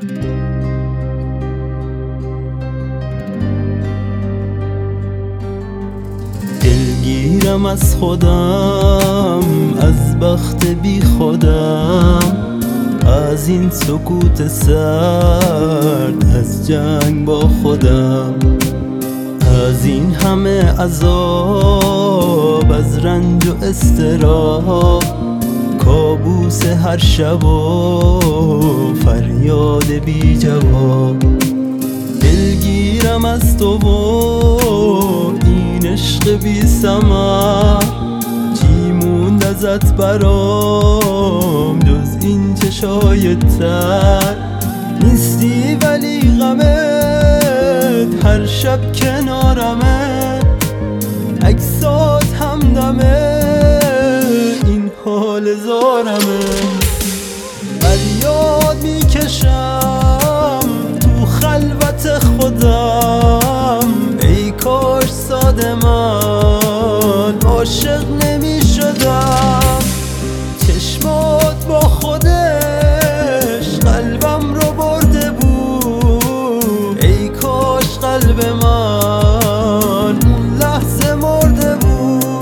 دلگیرم از خودم، از بخت بی خودم، از این سکوت سرد، از جنگ با خودم، از این همه عذاب، از رنج و اضطراب، کابوس هر شب و فریاد بی جواب. دلگیرم از تو و این عشق بی ثمر، چی موند ازت برام جز این چشای تر؟ نیستی ولی غمت هر شب کنارمه، عکسات همدمه، این حال زارمه. فریاد میکشم تو خلوت خودم، ای کاش ساده من عاشق نمیشدم. چشمات با خودش قلبم رو برده بود، ای کاش قلب من اون لحظه مرده بود.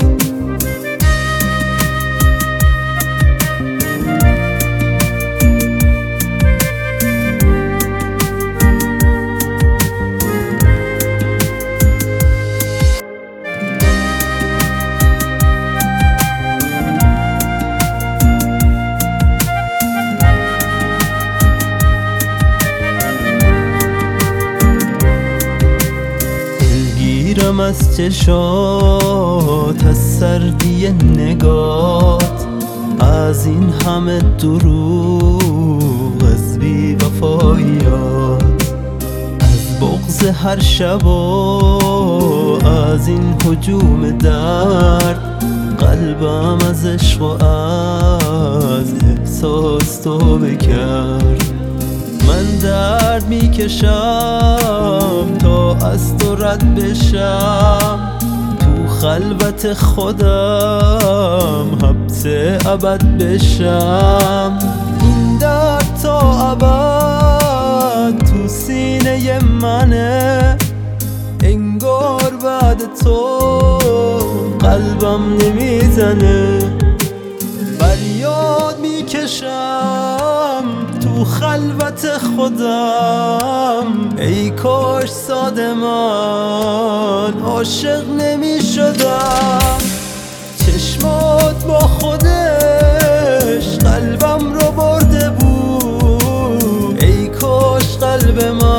دلگیرم از چشات، از سردی نگات، از این همه دروغ، از بی وفاییات، از بغض هر شب و از این هجوم درد. قلبم از عشق و از احساس تو بکرد. من درد میکشم تا از تو رد بشم، تو خلوت خودم حبس ابد بشم. این درد تا ابد تو سینه منه، انگار بعد تو قلبم نمیزنه. فریاد میکشم تو خلوت خودم، ای کاش ساده من عاشق نمیشدم. چشمات با خودش قلبم رو برده بود، ای کاش قلب من